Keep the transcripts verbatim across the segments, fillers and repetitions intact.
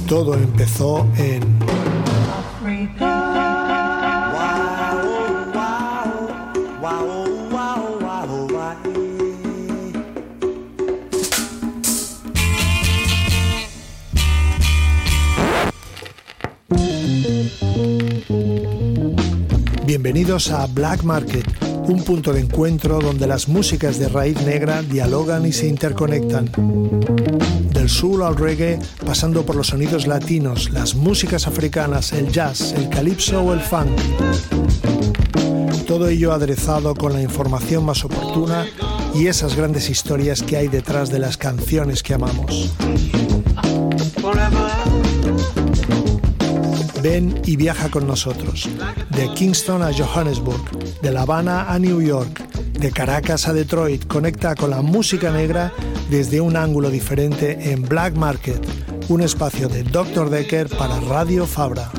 todo empezó en Bienvenidos a Black Market, un punto de encuentro donde las músicas de raíz negra dialogan y se interconectan. Del soul al reggae, pasando por los sonidos latinos, las músicas africanas, el jazz, el calipso o el funk. Todo ello aderezado con la información más oportuna y esas grandes historias que hay detrás de las canciones que amamos. Ven y viaja con nosotros, de Kingston a Johannesburg, de La Habana a New York, de Caracas a Detroit. Conecta con la música negra desde un ángulo diferente en Black Market, un espacio de doctor Decker para Radio Fabra.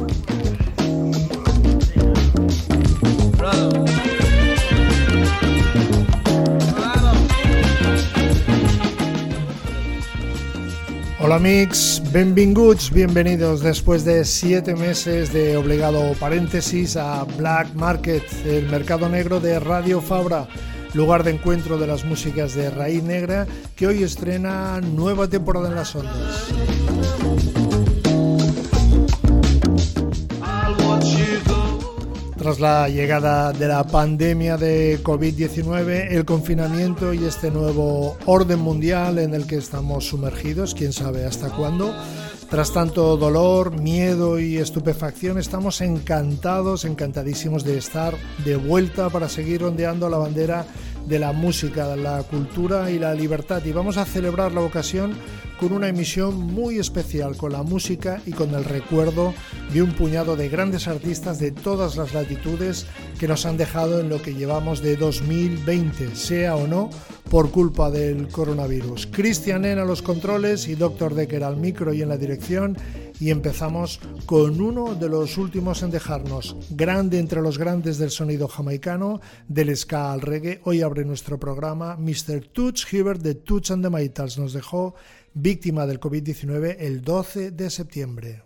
Hola amics, benvinguts, bienvenidos después de siete meses de obligado paréntesis a Black Market, el mercado negro de Radio Fabra, lugar de encuentro de las músicas de raíz negra que hoy estrena nueva temporada en las ondas. Tras la llegada de la pandemia de covid diecinueve, el confinamiento y este nuevo orden mundial en el que estamos sumergidos, quién sabe hasta cuándo, tras tanto dolor, miedo y estupefacción, estamos encantados, encantadísimos de estar de vuelta para seguir ondeando la bandera de la música, la cultura y la libertad. Y vamos a celebrar la ocasión con una emisión muy especial, con la música y con el recuerdo de un puñado de grandes artistas de todas las latitudes que nos han dejado en lo que llevamos de dos mil veinte, sea o no por culpa del coronavirus. Cristian N a los controles y doctor Decker al micro y en la dirección, y empezamos con uno de los últimos en dejarnos, grande entre los grandes del sonido jamaicano, del ska al reggae. Hoy abre nuestro programa mister Toots Hibbert de Toots and the Maytals. Nos dejó víctima del covid diecinueve el doce de septiembre.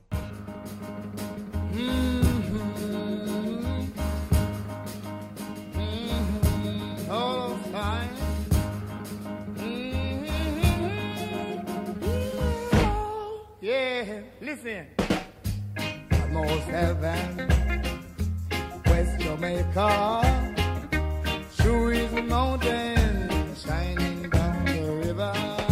Listen, almost heaven, West Jamaica, Shoes Mountain, shining down the river.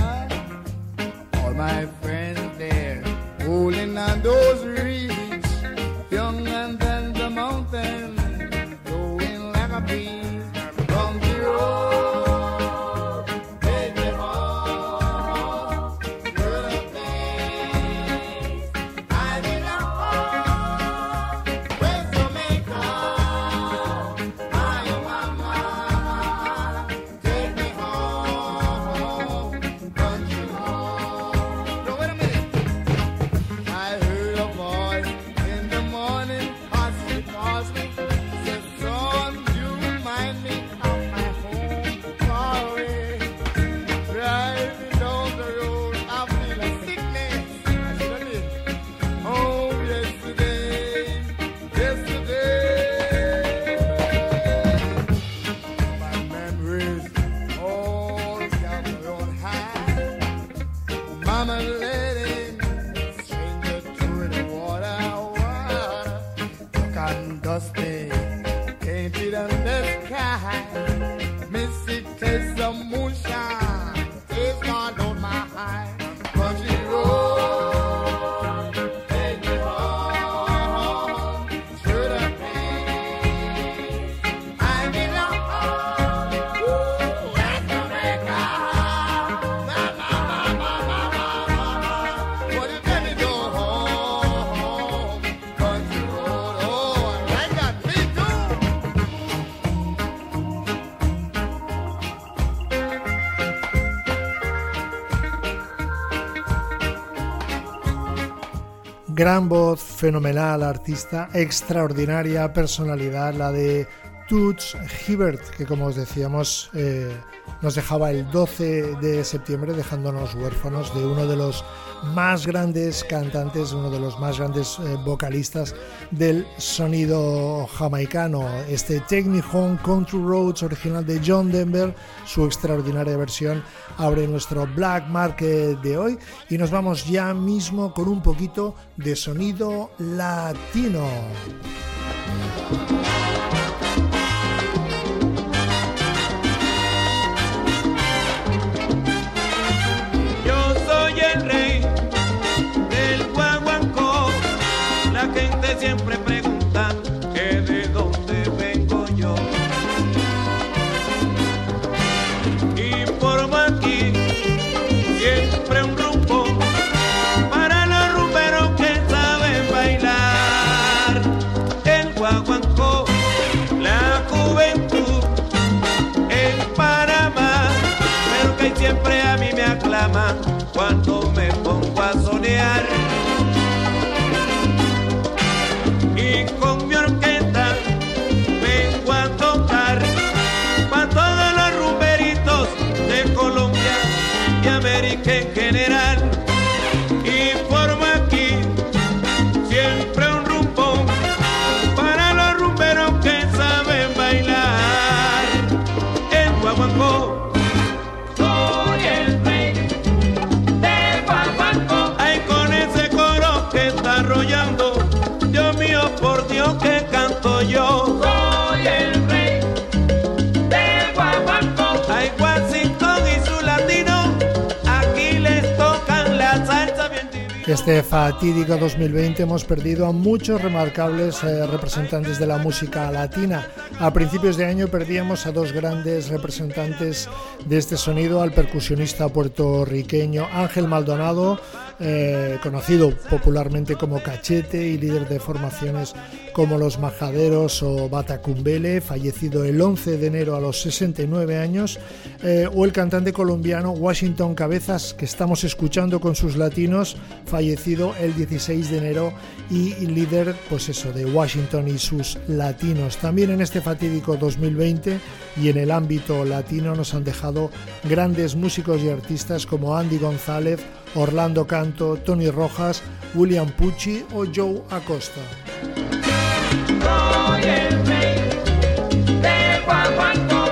All my friends there, holding on those reeds, young and then the mountain, going like a bee from the road. Gran voz, fenomenal artista, extraordinaria personalidad, la de Toots Hibbert, que como os decíamos eh, nos dejaba el doce de septiembre, dejándonos huérfanos de uno de los más grandes cantantes, uno de los más grandes eh, vocalistas del sonido jamaicano. Este Take Me Home Country Roads, original de John Denver, su extraordinaria versión abre nuestro Black Market de hoy, y nos vamos ya mismo con un poquito de sonido latino. Siempre preguntan que de dónde vengo yo, y formo aquí siempre un rumbo para los rumberos que saben bailar. El guaguancó, la juventud en Panamá, pero que siempre a mí me aclaman cuando me pongo a soñar. Con mi orquesta vengo a tocar para todos los rumberitos de Colombia y América en general, y formo aquí siempre un rumbo para los rumberos que saben bailar. El guaguancó, soy el rey del guaguancó. Ay, con ese coro que está arrollando, Dios mío, por Dios, que canto yo. Soy el rey del guaguancó. Ay, Washington y su latino, aquí les tocan la salsa bien divina. Este fatídico dos mil veinte hemos perdido a muchos remarcables eh, representantes de la música latina. A principios de año perdíamos a dos grandes representantes de este sonido, al percusionista puertorriqueño Ángel Maldonado, eh, conocido popularmente como Cachete y líder de formaciones como Los Majaderos o Batacumbele, fallecido el once de enero a los sesenta y nueve años, eh, o el cantante colombiano Washington Cabezas, que estamos escuchando con sus latinos, fallecido el dieciséis de enero y líder, pues eso, de Washington y sus latinos. También en este fatídico dos mil veinte y en el ámbito latino nos han dejado grandes músicos y artistas como Andy González, Orlando Canto, Tony Rojas, William Pucci o Joe Acosta. Soy el rey del guaguancó.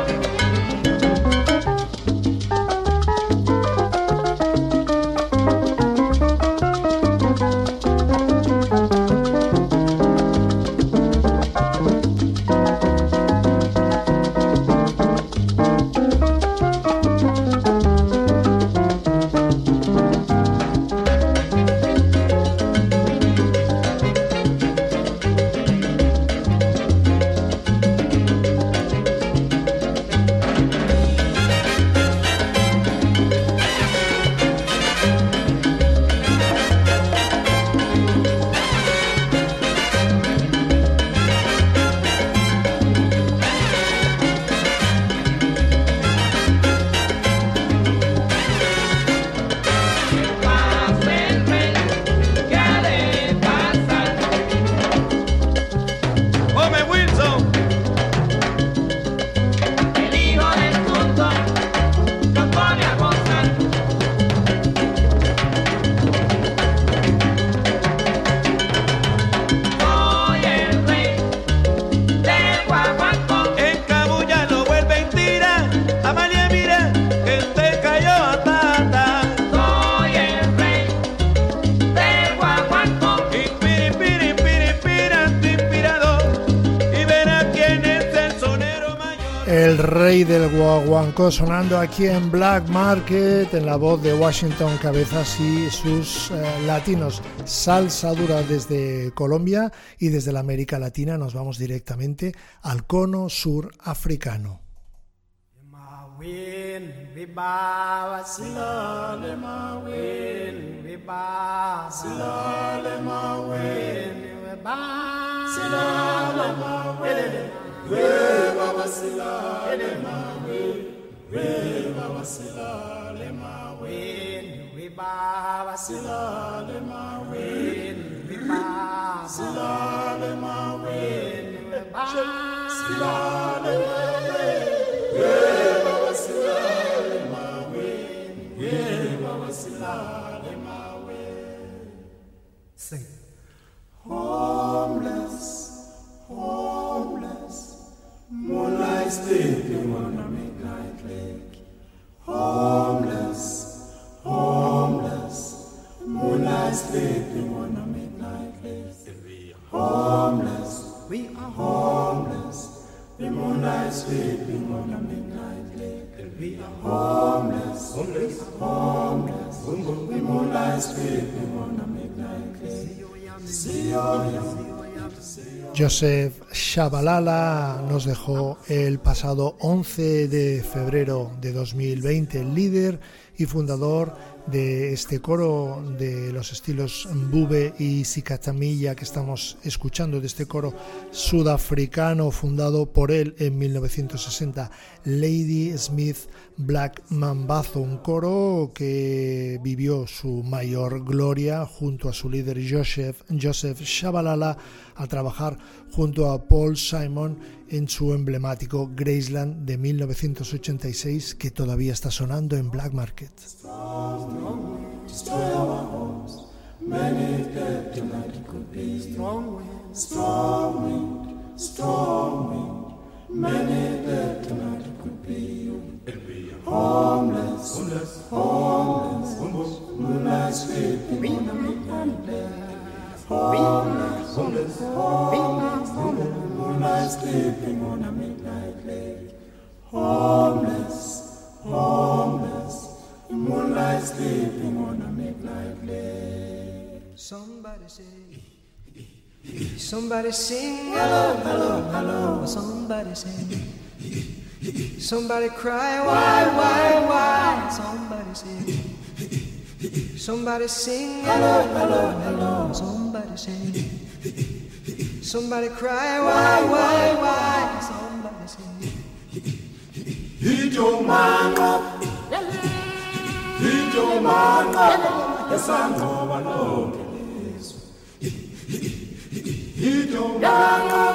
El rey del guaguancó sonando aquí en Black Market en la voz de Washington Cabezas y sus eh, latinos. Salsa dura desde Colombia, y desde la América Latina nos vamos directamente al cono sur africano. We baba sila le mawe, we baba sila le mawe, we baba sila le mawe, we baba sila le mawe, we baba Sing. Homeless, homeless, moonlight sleeping on a midnight lake. Homeless, homeless, moonlight sleeping on a midnight lake. Homeless, we are homeless, the moonlight sleeping on a midnight lake. We are homeless, homeless, homeless, the moonlight sleeping on a midnight lake. Joseph Shabalala nos dejó el pasado once de febrero de dos mil veinte, líder y fundador de este coro de los estilos Mbube y Sikatamilla que estamos escuchando, de este coro sudafricano fundado por él en mil novecientos sesenta, Lady Smith Black Mambazo, un coro que vivió su mayor gloria junto a su líder Joseph, Joseph Shabalala al trabajar junto a Paul Simon en su emblemático Graceland de mil novecientos ochenta y seis, que todavía está sonando en Black Market. Destroy our homes, many dead tonight it could be. Strong wind, strong wind, strong wind, many dead tonight it could be. Homeless, homeless, homeless, moonlight sleeping on a midnight lake. Homeless, homeless, homeless, moonlight sleeping on a midnight lake. Homeless, homeless, moonlight sleeping on a midnight lake. Somebody say, somebody sing, hello, hello, hello. Somebody sing, somebody cry, why, why, why? Somebody sing, somebody sing, hello, hello, hello. Somebody sing, somebody cry, why, why, why? Somebody sing, hit your man up. Hit your man up, the sun over no place. Hit your man up,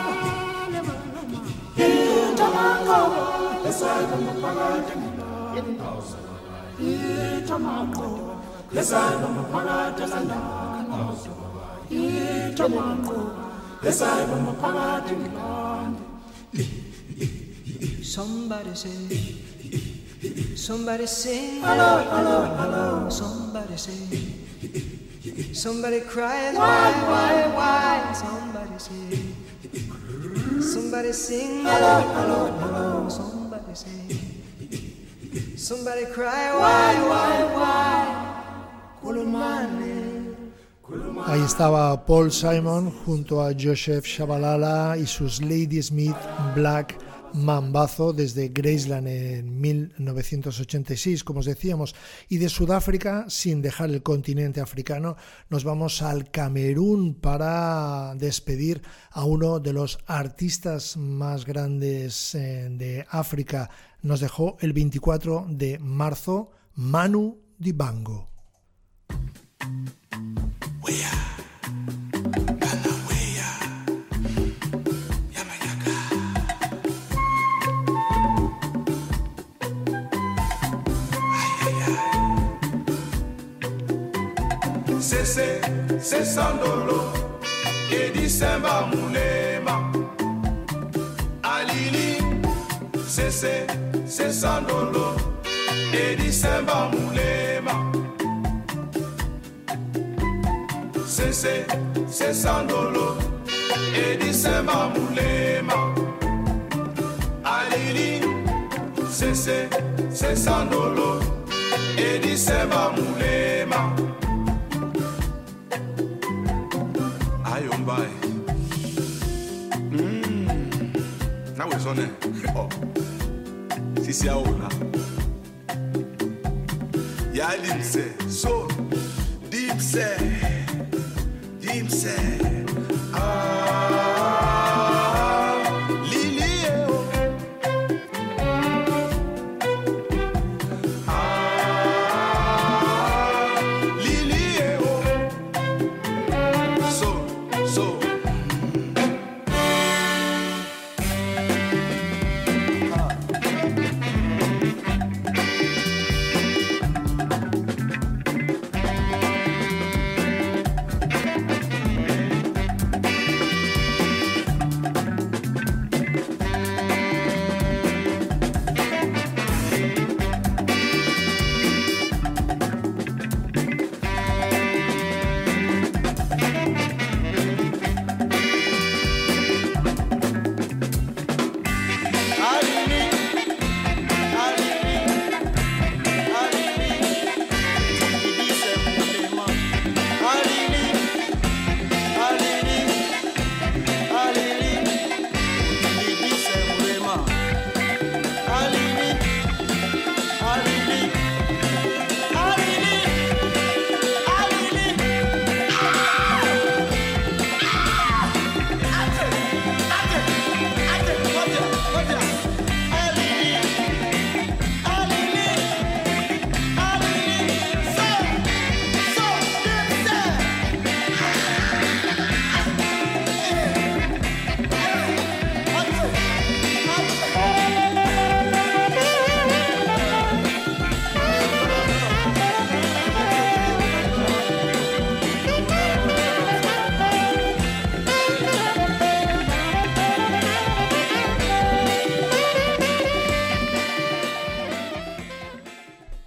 hit your man up, the sun over no place. Hit your man up, the sun over no place. Hit your man up, the sun over no place. Somebody say, somebody sing, hello, hello, hello. Somebody sing, somebody cries, why, why, why? Somebody sing, somebody sing, hello, hello, hello. Somebody sing, somebody cry, why, why, why? Kulumane. Ahí estaba Paul Simon junto a Joseph Shabalala y sus Lady Smith Black Mambazo desde Graceland en mil novecientos ochenta y seis, como os decíamos. Y de Sudáfrica, sin dejar el continente africano, nos vamos al Camerún para despedir a uno de los artistas más grandes de África. Nos dejó el veinticuatro de marzo Manu Dibango. Sese, sesandolo, edi semba mulema. Alili, sese, sesandolo, edi semba mulema. Sese, sesandolo, edi semba mulema. Alili, sese, sesandolo, edi semba mulema. Ayombai. Mm. Now it's on it. Oh. Sisi aona. Ya limse. So deep say. Deep say. Ah.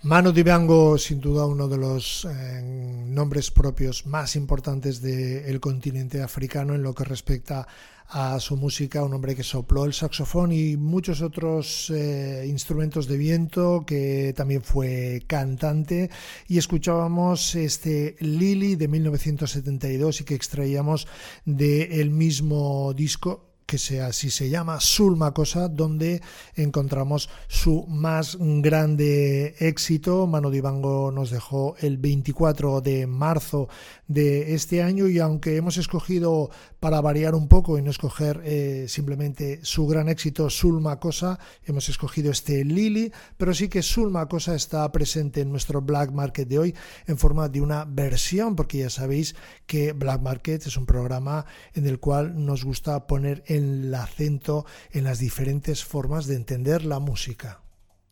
Manu Dibango, sin duda uno de los eh, nombres propios más importantes del continente africano en lo que respecta a su música, un hombre que sopló el saxofón y muchos otros eh, instrumentos de viento, que también fue cantante, y escuchábamos este Lily de mil novecientos setenta y dos y que extraíamos del mismo disco que sea, así se llama, Soul Makossa, donde encontramos su más grande éxito. Manu Dibango nos dejó el veinticuatro de marzo de este año, y aunque hemos escogido, para variar un poco y no escoger eh, simplemente su gran éxito Soul Makossa, hemos escogido este Lily, pero sí que Soul Makossa está presente en nuestro Black Market de hoy en forma de una versión, porque ya sabéis que Black Market es un programa en el cual nos gusta poner el acento en las diferentes formas de entender la música.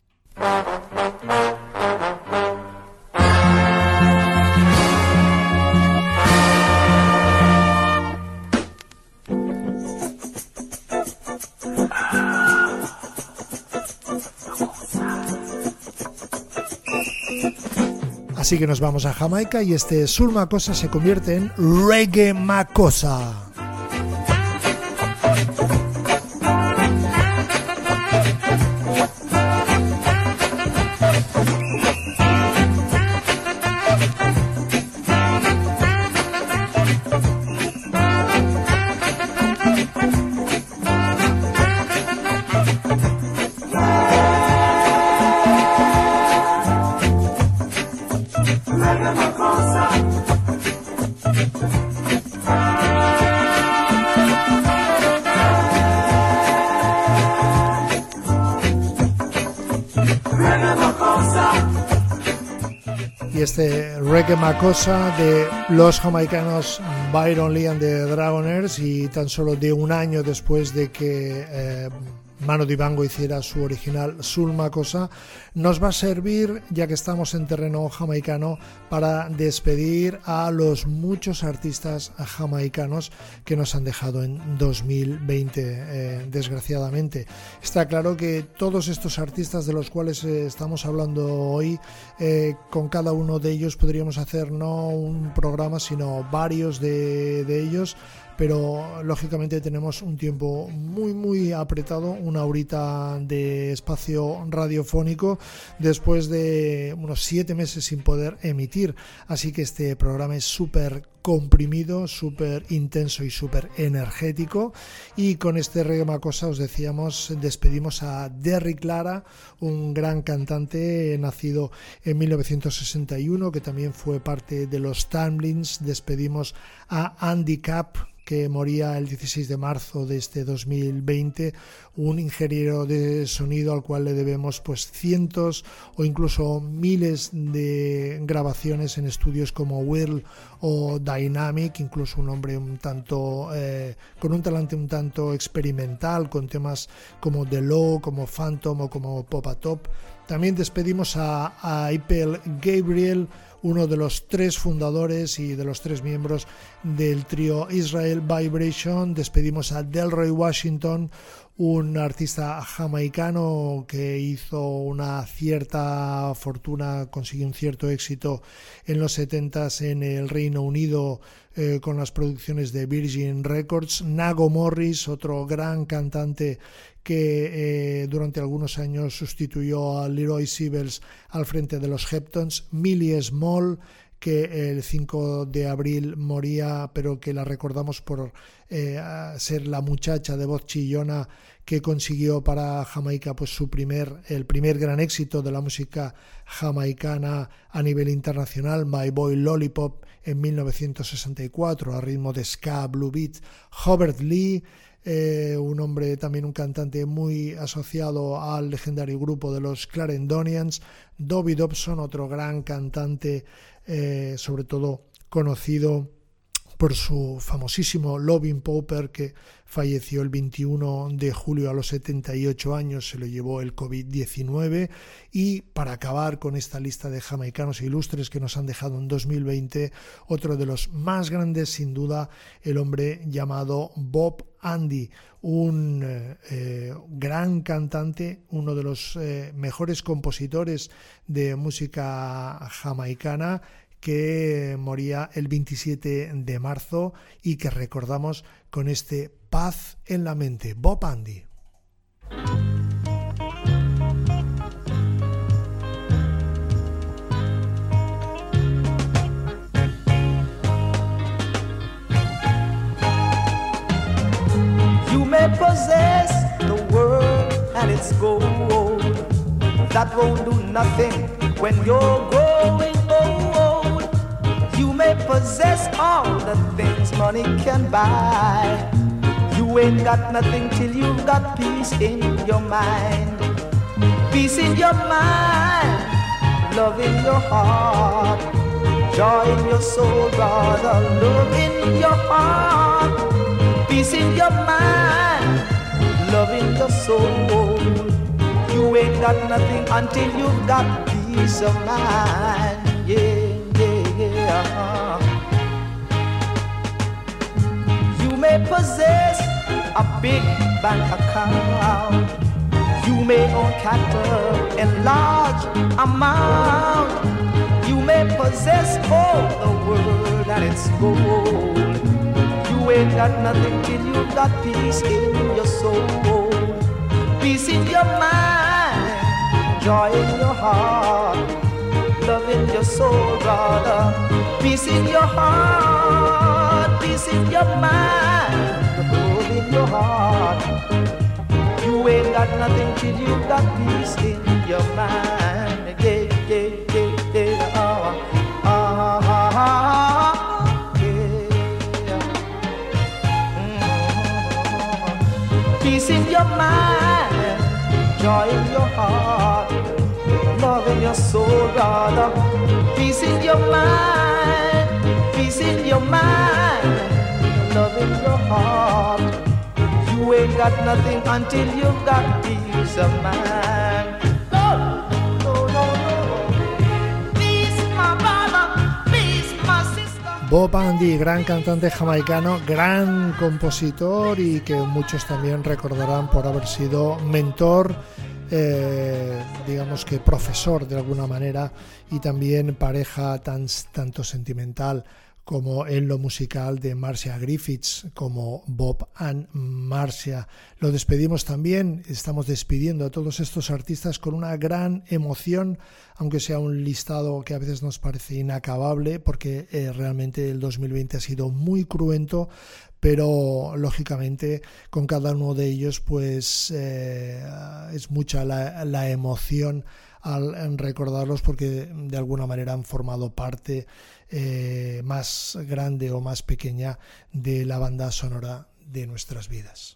Así que nos vamos a Jamaica y este Soul Makossa se convierte en Reggae Makossa. Y este Reggae Makossa de los jamaicanos Byron Lee and the Dragoners, y tan solo de un año después de que eh, Manu Dibango hiciera su original Soul Makossa, nos va a servir, ya que estamos en terreno jamaicano, para despedir a los muchos artistas jamaicanos que nos han dejado en dos mil veinte, eh, desgraciadamente. Está claro que todos estos artistas de los cuales eh, estamos hablando hoy, eh, con cada uno de ellos podríamos hacer no un programa, sino varios de, de ellos, pero lógicamente tenemos un tiempo muy muy apretado, una horita de espacio radiofónico después de unos siete meses sin poder emitir, así que este programa es súper comprimido, súper intenso y súper energético. Y con este Reggae Makossa, os decíamos, despedimos a Derrick Lara, un gran cantante nacido en mil novecientos sesenta y uno, que también fue parte de los Tamblins. Despedimos a Andy Capp, que moría el dieciséis de marzo de este dos mil veinte, un ingeniero de sonido al cual le debemos pues cientos o incluso miles de grabaciones en estudios como Whirl o Dynamic, incluso un hombre un tanto eh, con un talante un tanto experimental, con temas como The Law, como Phantom o como Pop-A-Top. También despedimos a, a Apel Gabriel, uno de los tres fundadores y de los tres miembros del trío Israel Vibration. Despedimos a Delroy Washington, un artista jamaicano que hizo una cierta fortuna, consiguió un cierto éxito en los setentas en el Reino Unido eh, con las producciones de Virgin Records. Nago Morris, otro gran cantante que eh, durante algunos años sustituyó a Leroy Sibbles al frente de los Heptones. Millie Small, que el cinco de abril moría, pero que la recordamos por eh, ser la muchacha de voz chillona que consiguió para Jamaica pues su primer, el primer gran éxito de la música jamaicana a nivel internacional, My Boy Lollipop, en mil novecientos sesenta y cuatro, a ritmo de ska, blue beat. Hobart Lee, Eh, un hombre también, un cantante muy asociado al legendario grupo de los Clarendonians. Dobby Dobson, otro gran cantante, eh, sobre todo conocido por su famosísimo Lovin' Pauper, que falleció el veintiuno de julio a los setenta y ocho años, se lo llevó el covid diecinueve. Y para acabar con esta lista de jamaicanos ilustres que nos han dejado en dos mil veinte, otro de los más grandes, sin duda, el hombre llamado Bob Andy, un eh, gran cantante, uno de los eh, mejores compositores de música jamaicana, que moría el veintisiete de marzo y que recordamos con este Paz en la mente. Bob Andy. You may possess the world and its gold, that won't do nothing when you're growing old. You may possess all the things money can buy, you ain't got nothing till you've got peace in your mind. Peace in your mind, love in your heart, joy in your soul, brother, love in your heart. Peace in your mind, love in your soul. You ain't got nothing until you've got peace of mind. Yeah, yeah, yeah. You may possess a big bank account, you may own cattle in large amount, you may possess all the world and its gold. You ain't got nothing till you got peace in your soul. Peace in your mind, joy in your heart, love in your soul, brother. Peace in your heart, peace in your mind, love in your heart. You ain't got nothing till you got peace in your mind. Yeah, yeah, yeah, yeah. Ah, ah, ah, ah. Peace in your mind, joy in your heart, love in your soul, brother. Peace in your mind, peace in your mind, love in your heart. You ain't got nothing until you've got peace of mind. No, no, no, no. Peace, my brother, peace, my sister. Bob Andy, gran cantante jamaicano, gran compositor y que muchos también recordarán por haber sido mentor, eh, digamos que profesor de alguna manera, y también pareja tan, tanto sentimental como en lo musical de Marcia Griffiths, como Bob and Marcia. Lo despedimos también, estamos despidiendo a todos estos artistas con una gran emoción, aunque sea un listado que a veces nos parece inacabable, porque eh, realmente el dos mil veinte ha sido muy cruento, pero lógicamente con cada uno de ellos pues eh, es mucha la, la emoción al recordarlos, porque de alguna manera han formado parte eh, más grande o más pequeña de la banda sonora de nuestras vidas.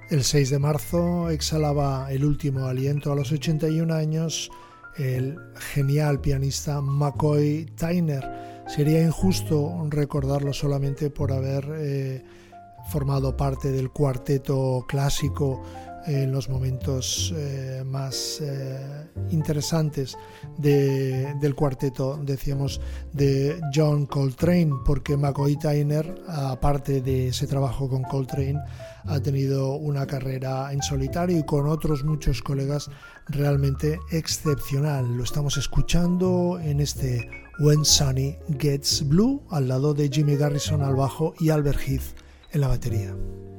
El seis de marzo exhalaba el último aliento a los ochenta y un años el genial pianista McCoy Tyner. Sería injusto recordarlo solamente por haber eh, formado parte del cuarteto clásico en los momentos eh, más eh, interesantes de, del cuarteto, decíamos, de John Coltrane, porque McCoy Tyner, aparte de ese trabajo con Coltrane, ha tenido una carrera en solitario y con otros muchos colegas realmente excepcional. Lo estamos escuchando en este When Sunny Gets Blue, al lado de Jimmy Garrison al bajo y Albert Heath en la batería.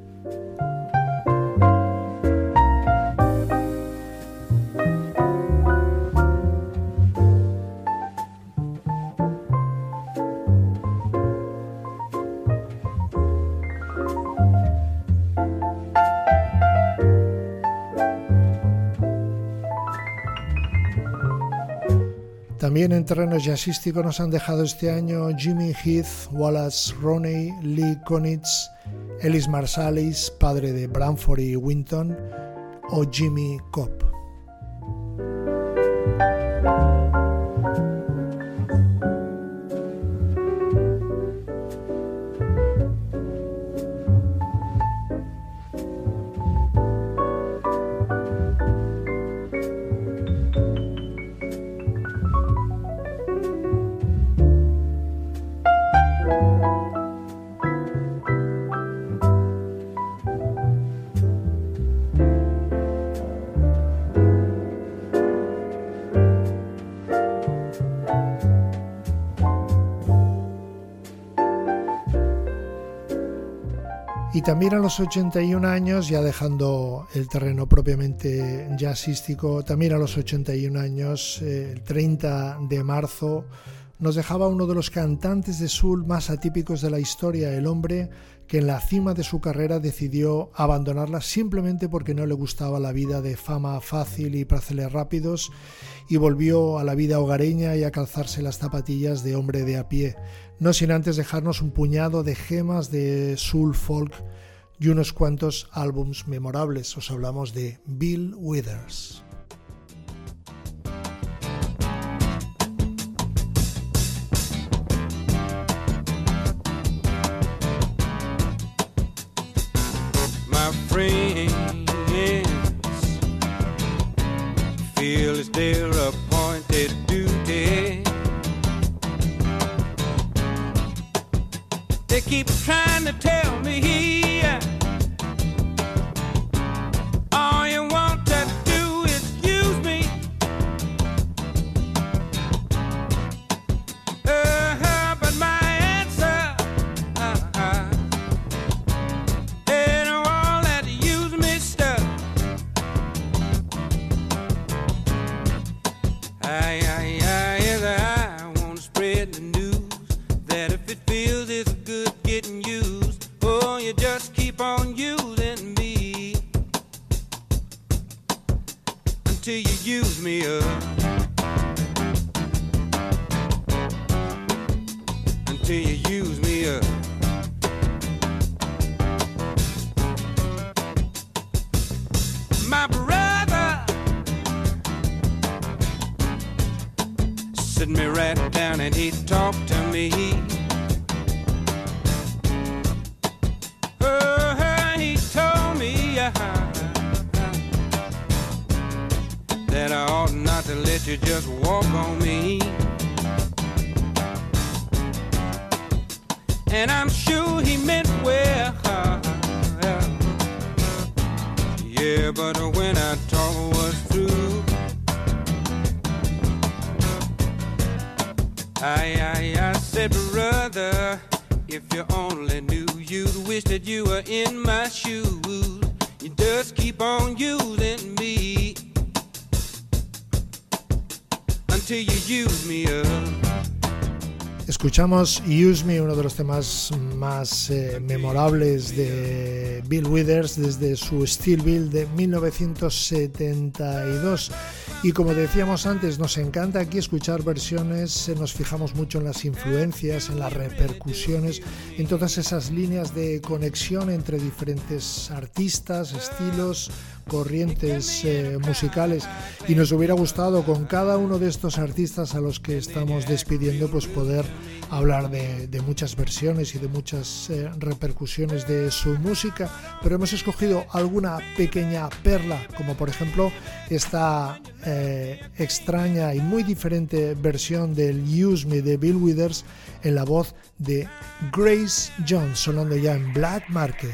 También en terreno jazzístico nos han dejado este año Jimmy Heath, Wallace Roney, Lee Konitz, Ellis Marsalis, padre de Branford y Winton, o Jimmy Cobb. Y también a los ochenta y un años, ya dejando el terreno propiamente jazzístico, también a los ochenta y un años, eh, el treinta de marzo, nos dejaba uno de los cantantes de soul más atípicos de la historia, el hombre que en la cima de su carrera decidió abandonarla simplemente porque no le gustaba la vida de fama fácil y placeres rápidos y volvió a la vida hogareña y a calzarse las zapatillas de hombre de a pie, no sin antes dejarnos un puñado de gemas de soul folk y unos cuantos álbums memorables. Os hablamos de Bill Withers. Feel it's their appointed duty. They keep trying to tell me all you want to do is use me. Uh-huh, but my answer uh-huh, ain't all that use me stuff. I, I, I, yes, I want to spread the news that if it feels it's good getting used, oh, you just keep on using me until you use me up, until you use me up. My brother sit me right down and he talked to me. Oh, he told me uh, that I ought not to let you just walk on me. And I'm sure he meant well. Yeah, but when I talk was through, I, I, I said, brother, if you only knew, you'd wish that you were in my shoes. You just keep on using me until you use me up. Escuchamos Use Me, uno de los temas más eh, memorables de Bill Withers desde su Steel Bill de mil novecientos setenta y dos. Y como decíamos antes, nos encanta aquí escuchar versiones, nos fijamos mucho en las influencias, en las repercusiones, en todas esas líneas de conexión entre diferentes artistas, estilos, corrientes eh, musicales, y nos hubiera gustado con cada uno de estos artistas a los que estamos despidiendo pues poder hablar de, de muchas versiones y de muchas eh, repercusiones de su música, pero hemos escogido alguna pequeña perla, como por ejemplo esta eh, extraña y muy diferente versión del Use Me de Bill Withers en la voz de Grace Jones, sonando ya en Black Market.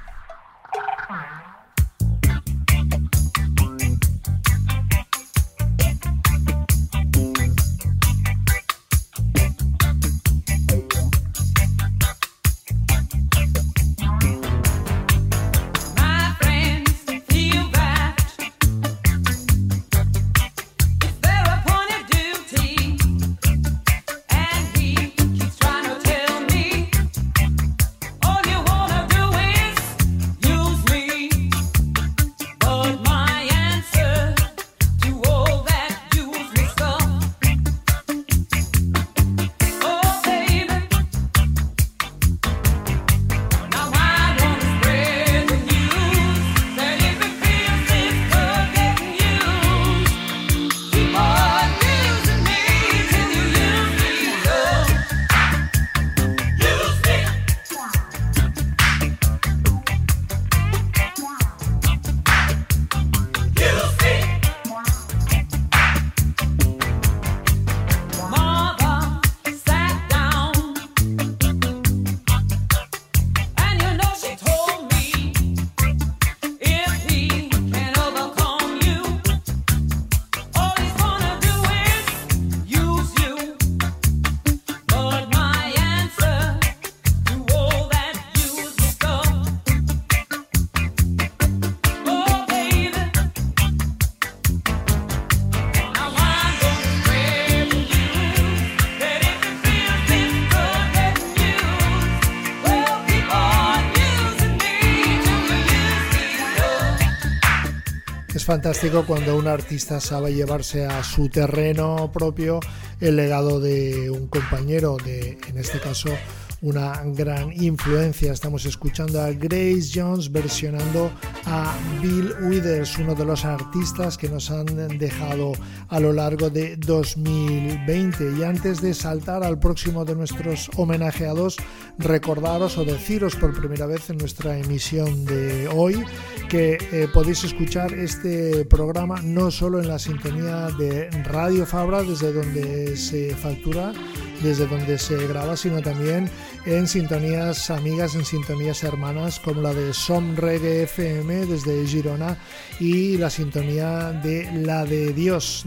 Fantástico cuando un artista sabe llevarse a su terreno propio el legado de un compañero, de, en este caso, una gran influencia. Estamos escuchando a Grace Jones versionando a Bill Withers, uno de los artistas que nos han dejado a lo largo de dos mil veinte. Y antes de saltar al próximo de nuestros homenajeados, recordaros o deciros por primera vez en nuestra emisión de hoy que eh, podéis escuchar este programa no solo en la sintonía de Radio Fabra, desde donde se factura, desde donde se graba, sino también en sintonías amigas, en sintonías hermanas, como la de Som Reggae F M desde Girona y la sintonía de La de Dios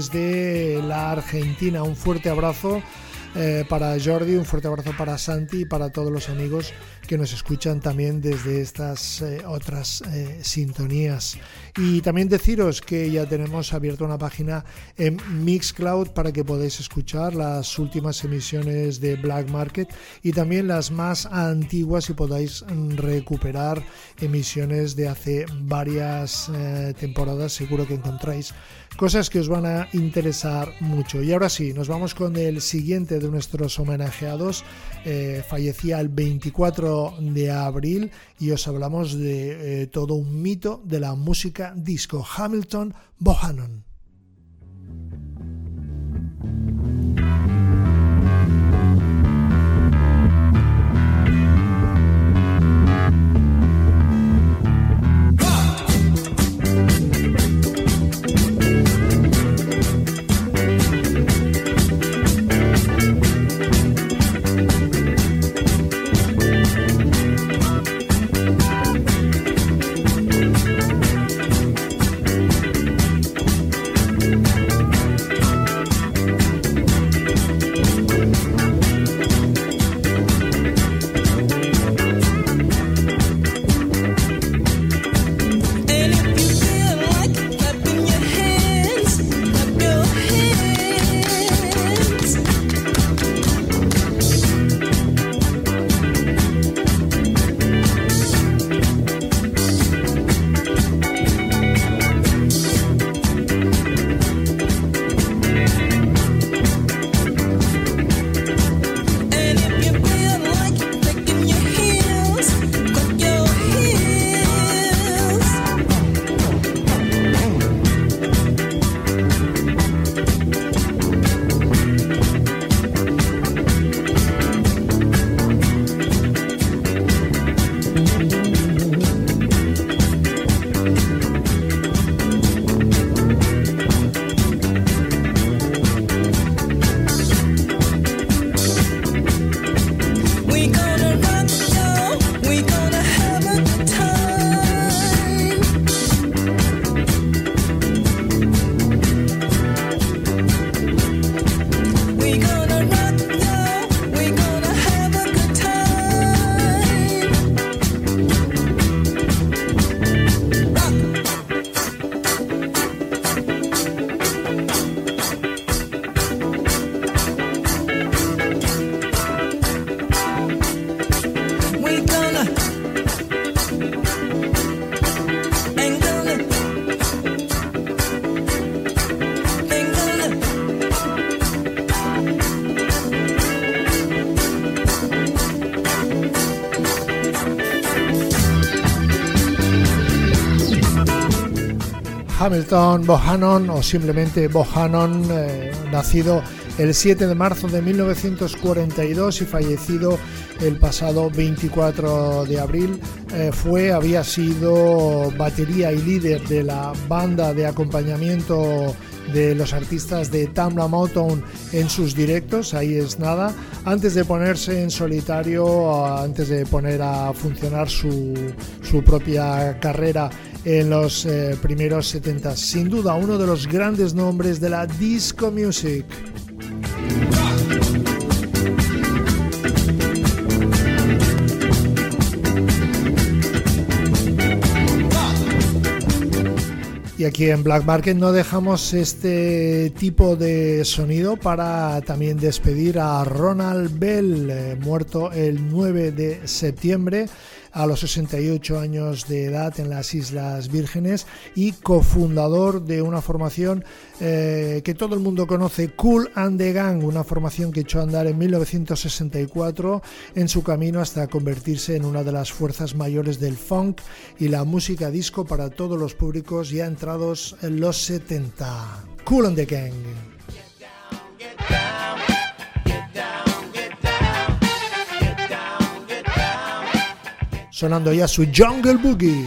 desde la Argentina. Un fuerte abrazo eh, para Jordi, un fuerte abrazo para Santi y para todos los amigos que nos escuchan también desde estas eh, otras eh, sintonías. Y también deciros que ya tenemos abierta una página en Mixcloud para que podáis escuchar las últimas emisiones de Black Market y también las más antiguas y podáis recuperar emisiones de hace varias eh, temporadas. Seguro que encontráis cosas que os van a interesar mucho. Y ahora sí, nos vamos con el siguiente de nuestros homenajeados. Eh, fallecía el veinticuatro de abril y os hablamos de eh, todo un mito de la música disco, Hamilton Bohannon. Hamilton Bohannon, o simplemente Bohannon, eh, nacido el siete de marzo de mil novecientos cuarenta y dos y fallecido el pasado veinticuatro de abril, eh, fue, había sido batería y líder de la banda de acompañamiento de los artistas de Tamla Motown en sus directos, ahí es nada, antes de ponerse en solitario, antes de poner a funcionar su, su propia carrera en los eh, primeros setenta. Sin duda uno de los grandes nombres de la disco music. Y aquí en Black Market no dejamos este tipo de sonido para también despedir a Ronald Bell, eh, muerto el nueve de septiembre a los sesenta y ocho años de edad en las Islas Vírgenes, y cofundador de una formación eh, que todo el mundo conoce, Kool and the Gang, una formación que echó a andar en mil novecientos sesenta y cuatro en su camino hasta convertirse en una de las fuerzas mayores del funk y la música disco para todos los públicos ya entrados en los setenta. Kool and the Gang. Sonando ya su Jungle Boogie.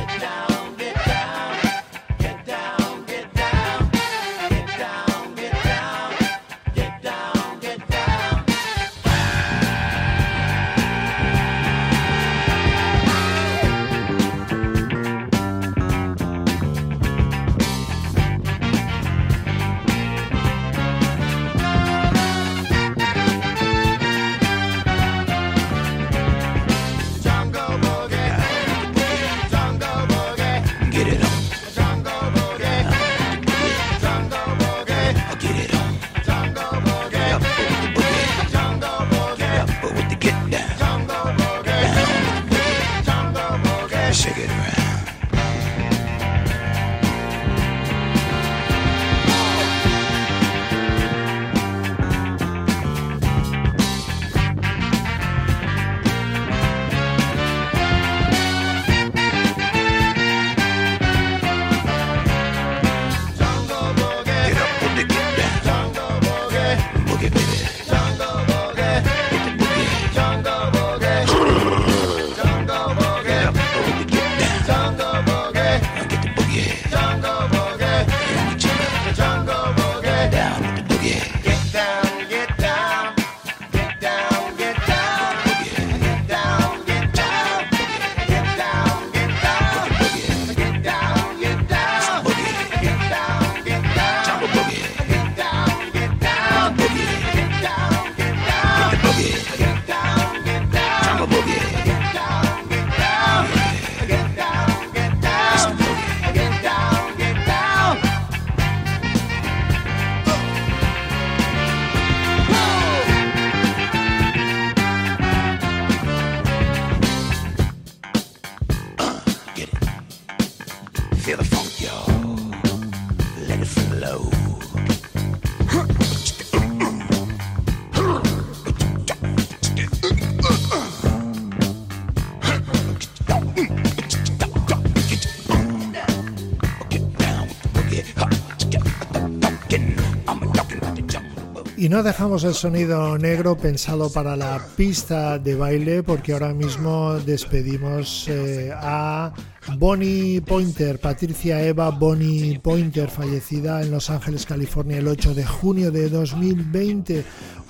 Y no dejamos el sonido negro pensado para la pista de baile, porque ahora mismo despedimos eh, a Bonnie Pointer, Patricia Eva Bonnie Pointer, fallecida en Los Ángeles, California, el ocho de junio de dos mil veinte,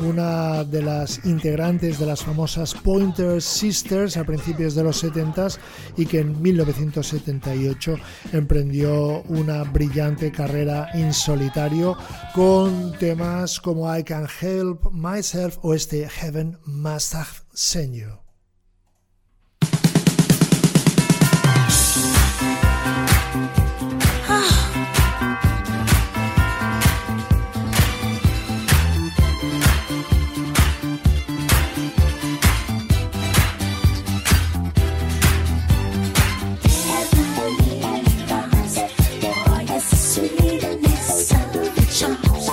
una de las integrantes de las famosas Pointer Sisters a principios de los setenta, y que en mil novecientos setenta y ocho emprendió una brillante carrera en solitario con temas como I Can't Help Myself o este Heaven Must Have Sent You.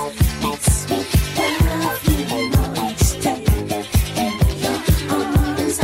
Makes me love you more, extended in your arms.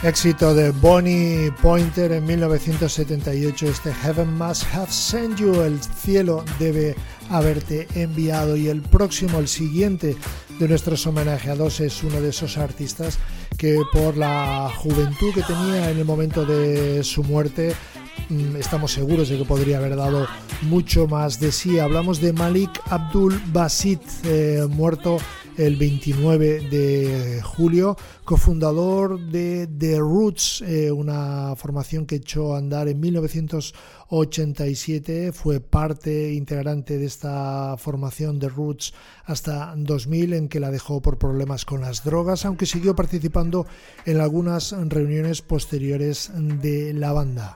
Éxito de Bonnie Pointer en mil novecientos setenta y ocho, este Heaven Must Have Sent You, el cielo debe haberte enviado. Y el próximo, el siguiente de nuestros homenajeados, es uno de esos artistas que por la juventud que tenía en el momento de su muerte, estamos seguros de que podría haber dado mucho más de sí. Hablamos de Malik Abdul Basit, eh, muerto el veintinueve de julio, cofundador de The Roots, eh, una formación que echó a andar en mil novecientos ochenta y siete, fue parte integrante de esta formación The Roots hasta dos mil, en que la dejó por problemas con las drogas, aunque siguió participando en algunas reuniones posteriores de la banda.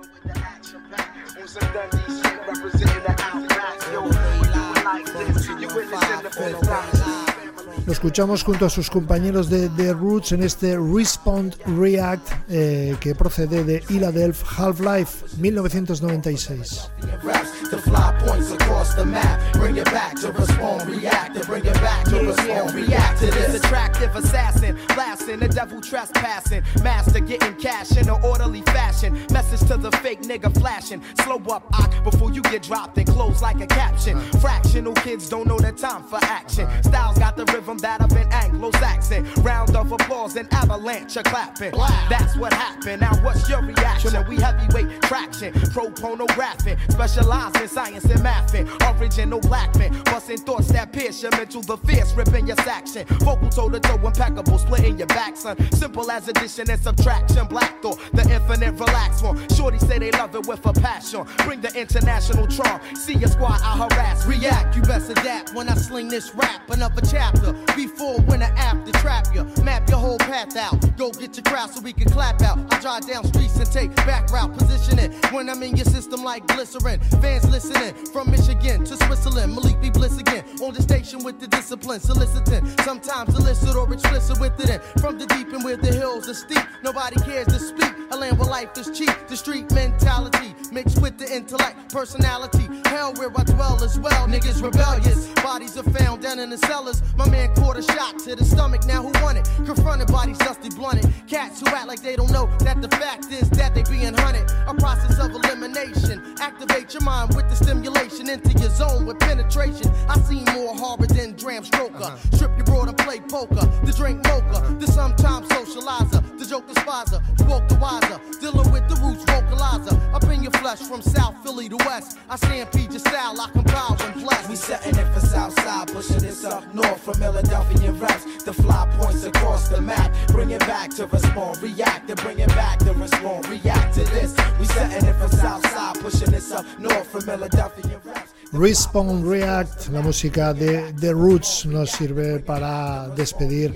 Lo escuchamos junto a sus compañeros de The Roots en este Respond React, eh, que procede de Philadelphia Half-Life mil novecientos noventa y seis. To fly points across the map, bring it back to respond, react, and bring it back to respond, react to this attractive assassin, blasting the devil trespassing, master getting cash in an orderly fashion, message to the fake nigga flashing, slow up ock before you get dropped and close like a caption, fractional kids don't know the time for action, styles got the rhythm that of an Anglo-Saxon, round of applause and avalanche of clapping, that's what happened, now what's your reaction? We heavyweight traction, pro pornographic, specialized in science and mathing, original black men, busting thoughts that pierce your mental, the fierce ripping your section, vocal toe to toe impeccable, splitting your back, son, simple as addition and subtraction, black thought, the infinite relax one, shorty say they love it with a passion, bring the international charm, see your squad I harass, react, you best adapt when I sling this rap, another chapter, before, when, or after, trap you, map your whole path out, go get your crowd so we can clap out, I drive down streets and take back route, position it, when I'm in your system like glycerin, fans listening from Michigan to Switzerland. Malik be bliss again on the station with the discipline, soliciting sometimes illicit or explicit with it. In. From the deep and where the hills are steep, nobody cares to speak. A land where life is cheap, the street mentality mixed with the intellect, personality. Hell where I dwell as well. Niggas rebellious, bodies are found down in the cellars. My man caught a shot to the stomach. Now who won it? Confronted bodies dusty blunted. Cats who act like they don't know that the fact is that they being hunted. A process of elimination. Activate your mind with the stimulation into your zone with penetration. I seen more harbor than Dram Stroker. Uh-huh. Strip your broad and play poker. The drink mocha. The sometimes socializer. The joke despiser. Spoke the wiser. Dealing with the roots vocalizer. Up in your flesh from South Philly to West. I stampede your style. I compile and bless. We setting it for Southside. Pushing this up north from Philadelphia reps. The fly points across the map. Bring it back to respond. React and bring it back to respond. React to this. We setting it for Southside. Pushing this up north from Philadelphia reps. Respawn React, la música de The Roots, nos sirve para despedir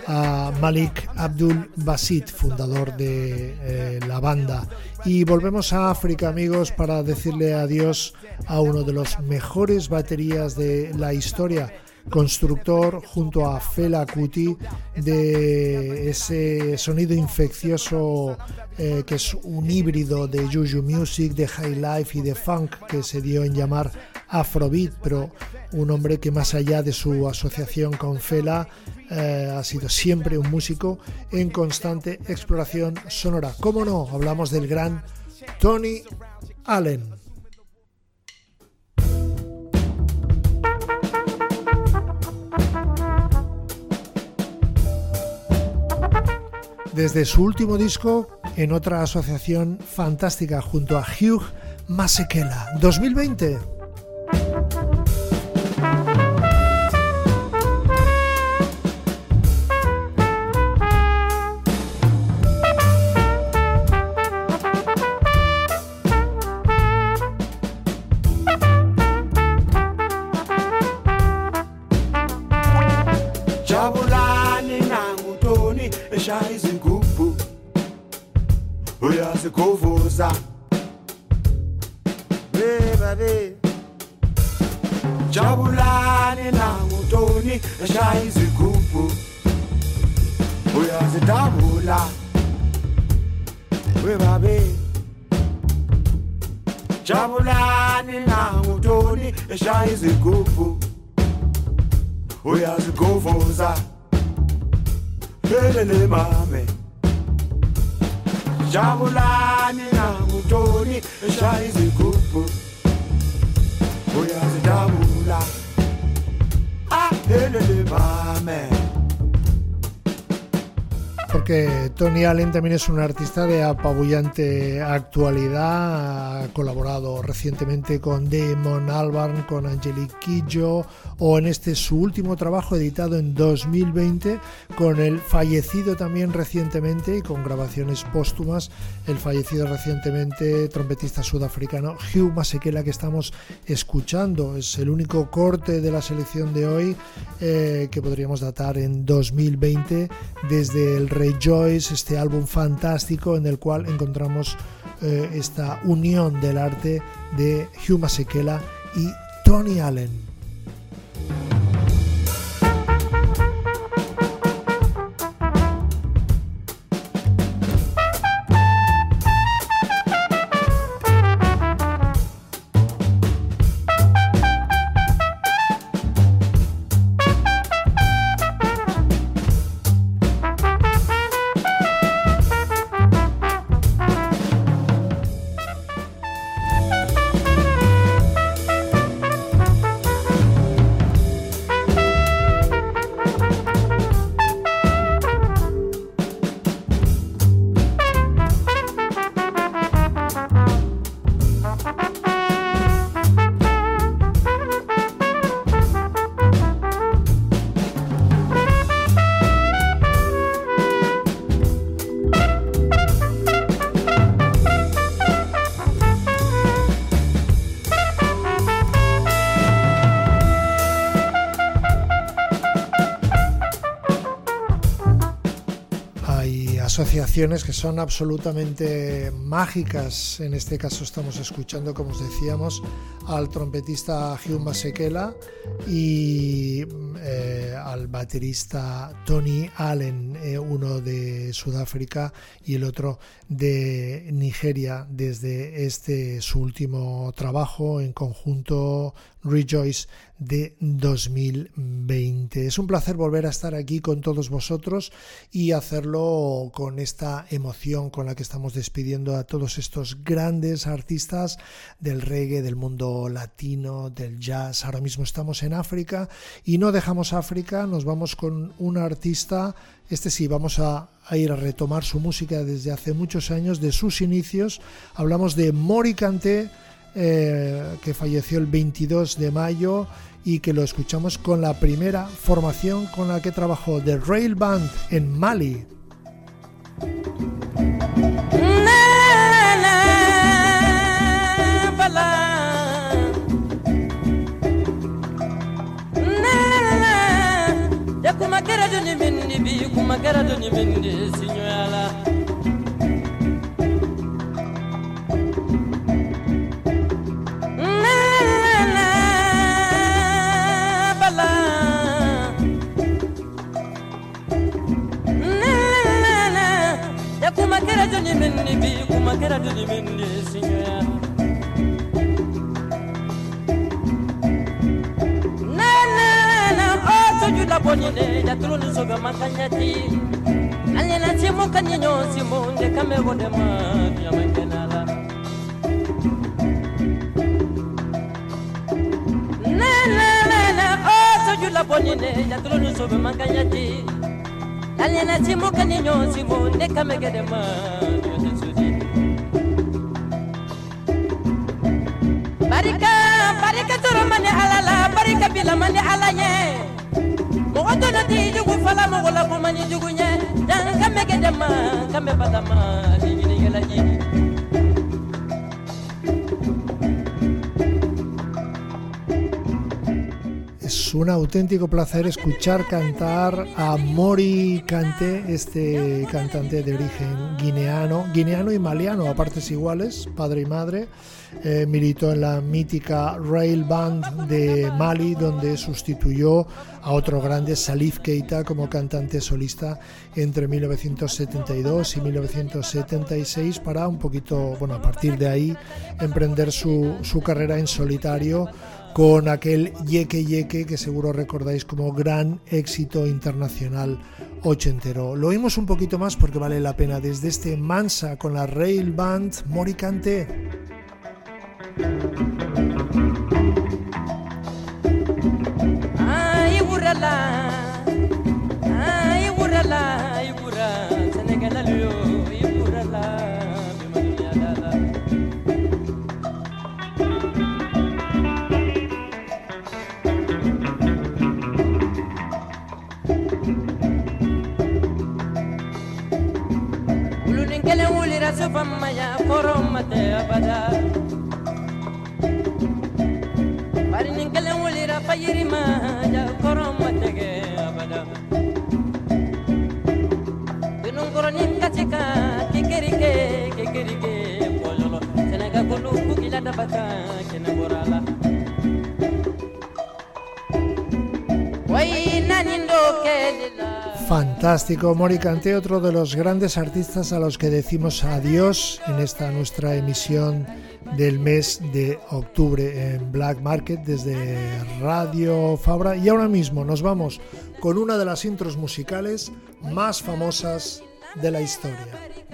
a Malik Abdul Basit, fundador de eh, la banda. Y volvemos a África, amigos, para decirle adiós a uno de los mejores baterías de la historia, constructor junto a Fela Kuti de ese sonido infeccioso eh, que es un híbrido de Juju Music, de High Life y de Funk, que se dio en llamar Afrobeat, pero un hombre que más allá de su asociación con Fela eh, ha sido siempre un músico en constante exploración sonora. ¿Cómo no? Hablamos del gran Tony Allen. Desde su último disco, en otra asociación fantástica junto a Hugh Masekela, dos mil veinte. Izigubhu uyaziguvuza baby jabulani nangutoni eshaya izigubhu uyazidabula baby jabulani nangutoni eshaya izigubhu uyaziguvuza Lele mame Jabulani na mutoni shaizi kupu uyazijabula ahelele mame. Porque Tony Allen también es un artista de apabullante actualidad. Ha colaborado recientemente con Damon Albarn, con Angelique Kidjo, o en este su último trabajo editado en dos mil veinte con el fallecido también recientemente y con grabaciones póstumas, el fallecido recientemente trompetista sudafricano Hugh Masekela, que estamos escuchando. Es el único corte de la selección de hoy eh, que podríamos datar en dos mil veinte desde el Rejoice, este álbum fantástico en el cual encontramos eh, esta unión del arte de Hugh Masekela y Tony Allen. Asociaciones que son absolutamente mágicas. En este caso estamos escuchando, como os decíamos, al trompetista Hugh Masekela y eh, al baterista Tony Allen, eh, uno de Sudáfrica y el otro de Nigeria, desde este su último trabajo en conjunto Rejoice de dos mil veinte. Es un placer volver a estar aquí con todos vosotros y hacerlo con esta emoción con la que estamos despidiendo a todos estos grandes artistas del reggae, del mundo latino, del jazz. Ahora mismo estamos en África y no dejamos África, nos vamos con un artista, este sí, vamos a, a ir a retomar su música desde hace muchos años, de sus inicios. Hablamos de Mori Kanté, Eh, que falleció el veintidós de mayo y que lo escuchamos con la primera formación con la que trabajó, The Rail Band, en Mali. Kera duni mende sinyoya na na na o toju la bonine ya tuluni soga makanyati alena timo kanyo simo nde kamego de ma ya mangenala na na na na o toju la bonine ya tuluni soga makanyati alena timo kanyo simo nde kamego de ma barika barika toro mane alala barika bila mane alaye mo goto na ti jugu fala mo gola ko mani jugu nye dan kame gedema kame badama ni ni gelaji. Es un auténtico placer escuchar cantar a Mori Kanté, este cantante de origen guineano, guineano y maliano a partes iguales, padre y madre. Eh, militó en la mítica Rail Band de Mali, donde sustituyó a otro grande, Salif Keita, como cantante solista entre mil novecientos setenta y dos y mil novecientos setenta y seis, para un poquito, bueno, a partir de ahí emprender su, su carrera en solitario con aquel Yeque Yeque que seguro recordáis como gran éxito internacional ochentero. Lo oímos un poquito más porque vale la pena, desde este Mansa con la Rail Band, Moricante. Ay, burrala, ay, burrala, ay, burra, Senegalio, ay, burrala, mi madre. Ulunin kele ulira sufamaya, koromate abada. Barinin kele ulira fayirima, ya koromate ge abada. Dunung koronin kachika, kikirike, kikirike, pololo. Senegal kulu kukila dabaka, kena borala. Wai nanindo kelila. Fantástico, Moricante, otro de los grandes artistas a los que decimos adiós en esta nuestra emisión del mes de octubre en Black Market desde Radio Fabra. Y ahora mismo nos vamos con una de las intros musicales más famosas de la historia.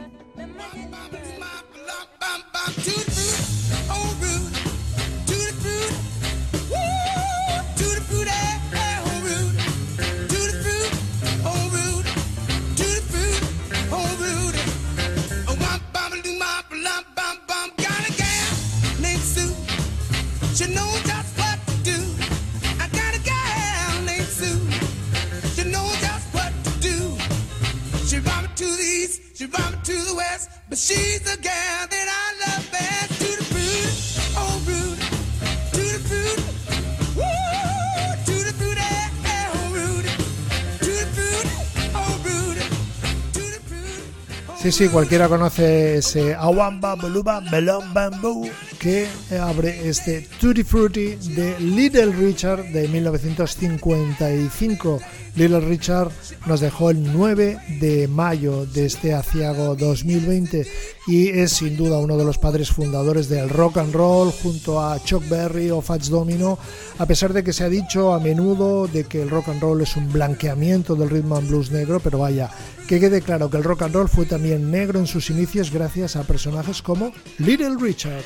She knows just what to do. I got a gal named Sue. She knows just what to do. She brought me to the east, she brought me to the west, but she's the gal that I love best. To the fruit, oh rude, to the fruit, woo, to the fruit, eh, oh rude, to the fruit, oh rude, to the fruit. Sí, sí, cualquiera conoce ese Awamba Boluba Melon Bamboo que abre este Tutti Frutti de Little Richard de mil novecientos cincuenta y cinco. Little Richard nos dejó el nueve de mayo de este aciago dos mil veinte y es sin duda uno de los padres fundadores del rock and roll junto a Chuck Berry o Fats Domino, a pesar de que se ha dicho a menudo de que el rock and roll es un blanqueamiento del rhythm and blues negro, pero vaya, que quede claro que el rock and roll fue también negro en sus inicios gracias a personajes como Little Richard.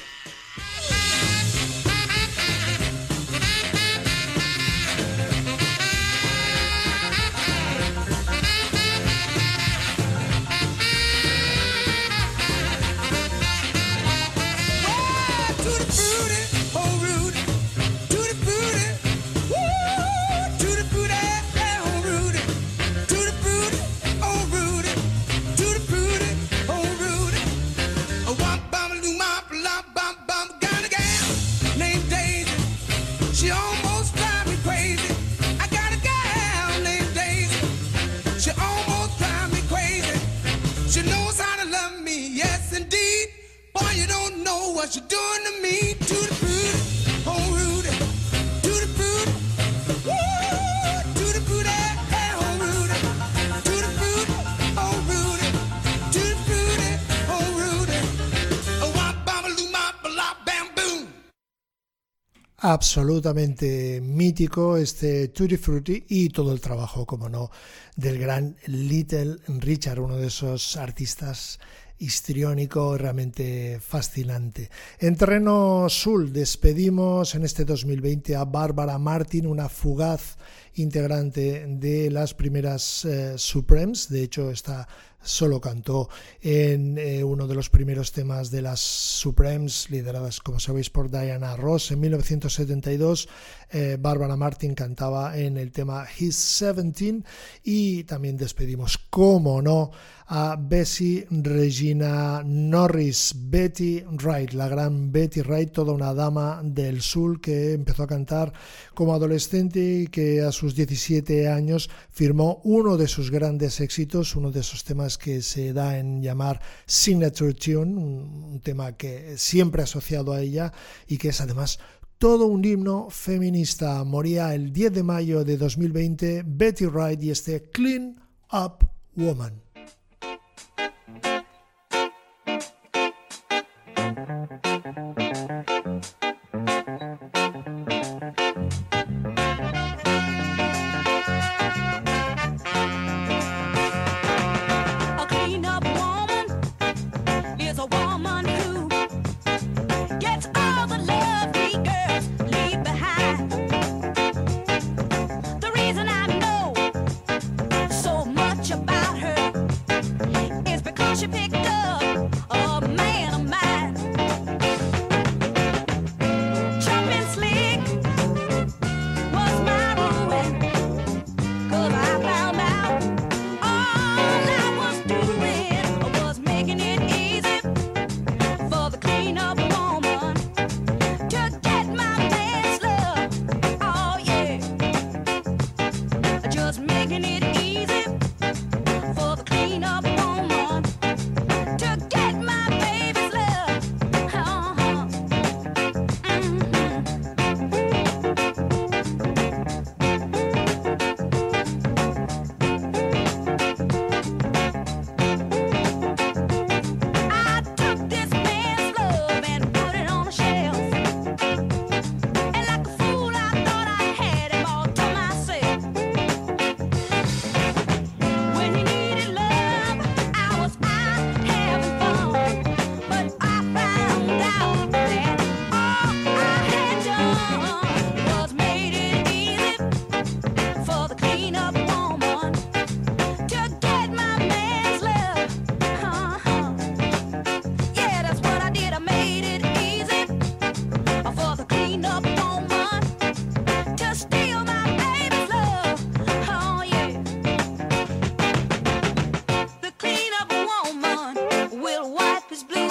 Absolutamente mítico este Tutti Frutti y todo el trabajo, como no, del gran Little Richard, uno de esos artistas histriónico, realmente fascinante. En terreno soul despedimos en este dos mil veinte a Barbara Martin, una fugaz integrante de las primeras eh, Supremes. De hecho, esta solo cantó en eh, uno de los primeros temas de las Supremes, lideradas, como sabéis, por Diana Ross. En mil novecientos setenta y dos, eh, Barbara Martin cantaba en el tema He's seventeen. Y también despedimos, como no, a Bessie Regina Norris, Betty Wright, la gran Betty Wright, toda una dama del soul que empezó a cantar como adolescente y que a sus diecisiete años firmó uno de sus grandes éxitos, uno de esos temas que se da en llamar Signature Tune, un, un tema que siempre asociado a ella y que es además todo un himno feminista. Moría el diez de mayo de dos mil veinte Betty Wright y este Clean Up Woman.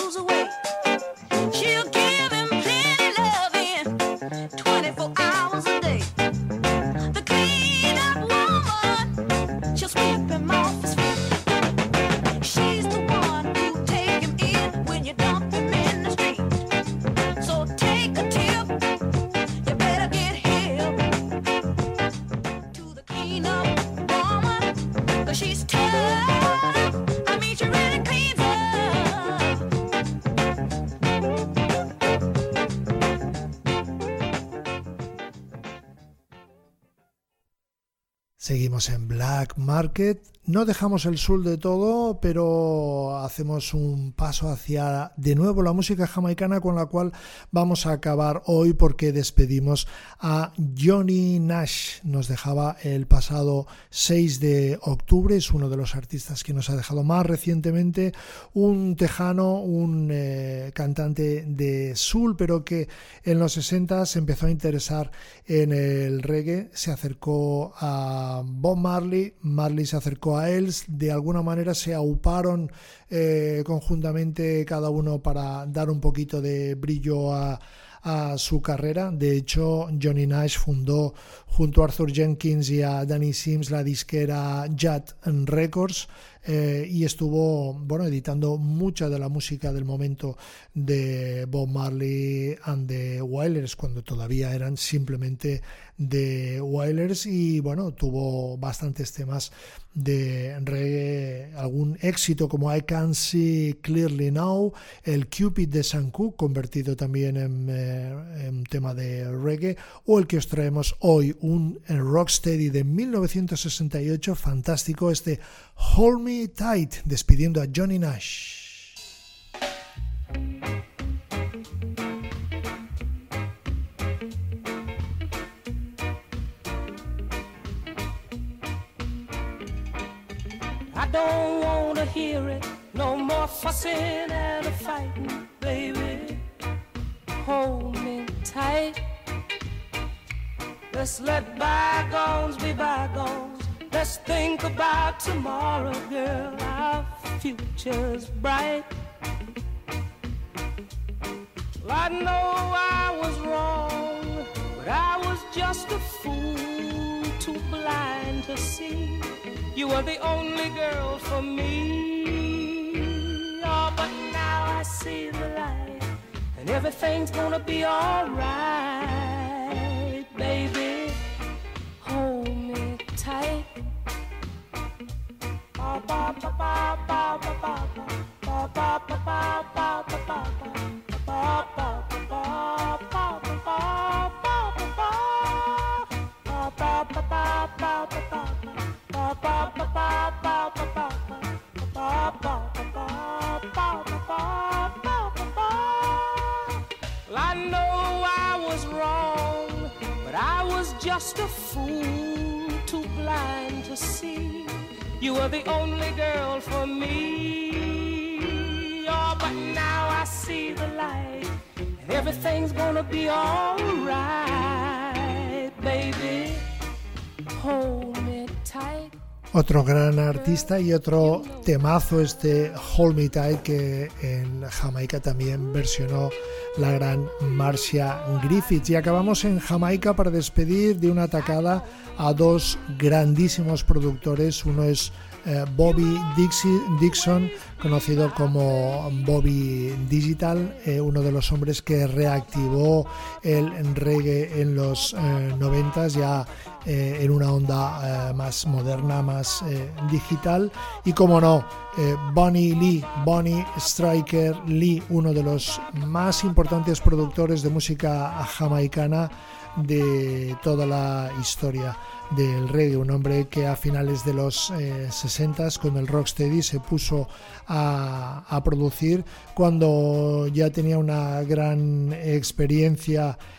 goes away. She'll give him plenty loving, twenty-four hours a day. The clean up woman, she'll sweep him off his feet. She's the one who'll take him in when you dump him in the street. So take a tip, you better get hip to the clean up woman, 'cause she's tough. I mean, she really cleans up. Seguimos en Black Market. No dejamos el soul de todo, pero hacemos un paso hacia de nuevo la música jamaicana, con la cual vamos a acabar hoy, porque despedimos a Johnny Nash. Nos dejaba el pasado seis de octubre, es uno de los artistas que nos ha dejado más recientemente, un tejano, un eh, cantante de soul, pero que en los sesenta se empezó a interesar en el reggae, se acercó a Bob Marley, Marley se acercó a él, de alguna manera se auparon eh, conjuntamente cada uno para dar un poquito de brillo a, a su carrera. De hecho, Johnny Nash fundó junto a Arthur Jenkins y a Danny Sims la disquera Jat Records, eh, y estuvo bueno editando mucha de la música del momento de Bob Marley and the Wailers, cuando todavía eran simplemente The Wailers, y bueno, tuvo bastantes temas de reggae, algún éxito como I Can See Clearly Now, el Cupid de Sam Cooke, convertido también en, eh, en tema de reggae, o el que os traemos hoy, un Rocksteady de mil novecientos sesenta y ocho, fantástico, este Hold Me Tight, despidiendo a Johnny Nash. I don't wanna hear it, no more fussing and a fighting, baby. Hold me tight. Let's let bygones be bygones. Let's think about tomorrow, girl. Our future's bright. Well, I know I was wrong, but I was just a fool, too blind to see. You were the only girl for me. Oh, but now I see the light, and everything's gonna be alright, baby. Hold me tight. Ba ba ba ba ba ba ba ba ba ba ba ba ba ba. I know I was wrong, but I was just a fool, too blind to see. You were the only girl for me. Oh, but now I see the light, and everything's gonna be alright, baby. Hold me tight. Otro gran artista y otro temazo, este Hold Me Tight, que en Jamaica también versionó la gran Marcia Griffiths. Y acabamos en Jamaica para despedir de una tacada a dos grandísimos productores. Uno es eh, Bobby Dixie, Dixon, conocido como Bobby Digital, eh, uno de los hombres que reactivó el reggae en los eh, noventas, ya eh, en una onda eh, más moderna, más eh, digital. Y como no, eh, Bonnie Lee, Bonnie Striker Lee, uno de los más importantes productores de música jamaicana de toda la historia del reggae, un hombre que a finales de los eh, sesenta con el Rocksteady se puso a, a producir cuando ya tenía una gran experiencia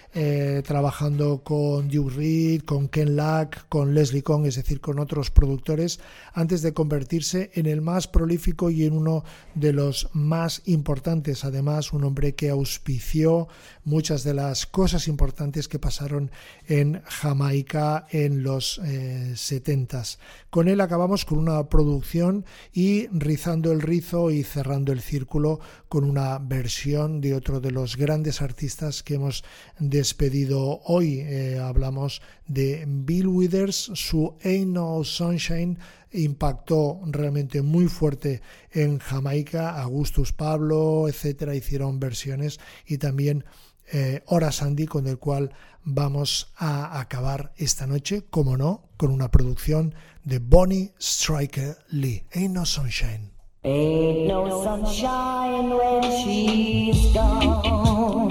eh, trabajando con Duke Reed, con Ken Lack, con Leslie Kong, es decir, con otros productores, antes de convertirse en el más prolífico y en uno de los más importantes. Además, un hombre que auspició muchas de las cosas importantes que pasaron en Jamaica en los eh, setentas. Con él acabamos con una producción y rizando el rizo y cerrando el círculo con una versión de otro de los grandes artistas que hemos despedido hoy. Eh, hablamos de Bill Withers. Su Ain't No Sunshine impactó realmente muy fuerte en Jamaica. Augustus Pablo, etcétera, hicieron versiones, y también eh, Ora Sandy, con el cual vamos a acabar esta noche, como no, con una producción de Bonnie Striker Lee. Ain't No Sunshine. Ain't no sunshine when she's gone.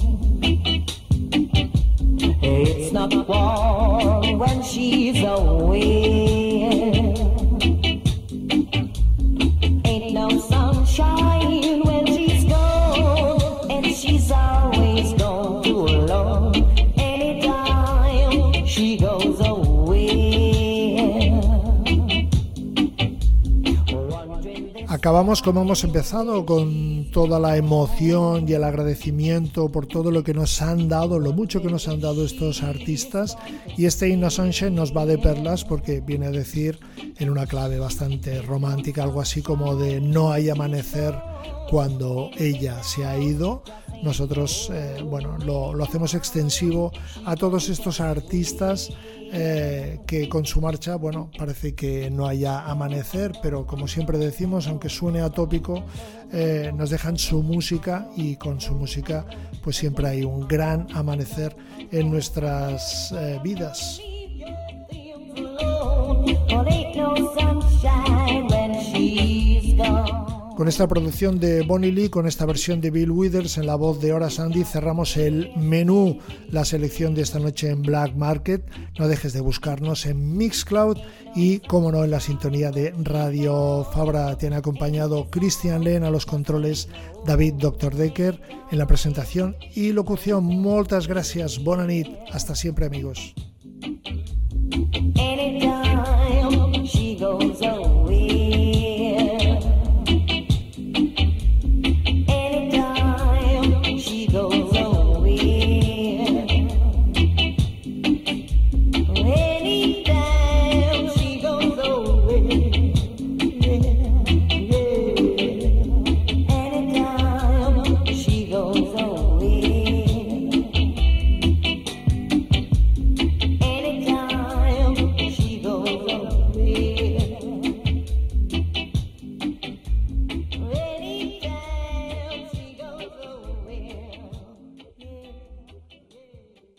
It's not warm when she's away. Ain't no sunshine when she's gone, and she's always gone too alone. Anytime she goes away. Acabamos como hemos empezado, con toda la emoción y el agradecimiento por todo lo que nos han dado, lo mucho que nos han dado estos artistas, y este Ain't No Sunshine nos va de perlas porque viene a decir en una clave bastante romántica, algo así como de no hay amanecer cuando ella se ha ido. Nosotros eh, bueno, lo, lo hacemos extensivo a todos estos artistas eh, que con su marcha, bueno, parece que no haya amanecer, pero como siempre decimos, aunque suene atópico, eh, nos dejan su música, y con su música pues siempre hay un gran amanecer en nuestras eh, vidas. Con esta producción de Bonnie Lee, con esta versión de Bill Withers en la voz de Ora Sandy, cerramos el menú, la selección de esta noche en Black Market. No dejes de buscarnos en Mixcloud y, como no, en la sintonía de Radio Fabra. Te han acompañado Christian Len a los controles, David doctor Decker en la presentación y locución. Moltes gràcies, bona nit, hasta siempre, amigos. Anytime.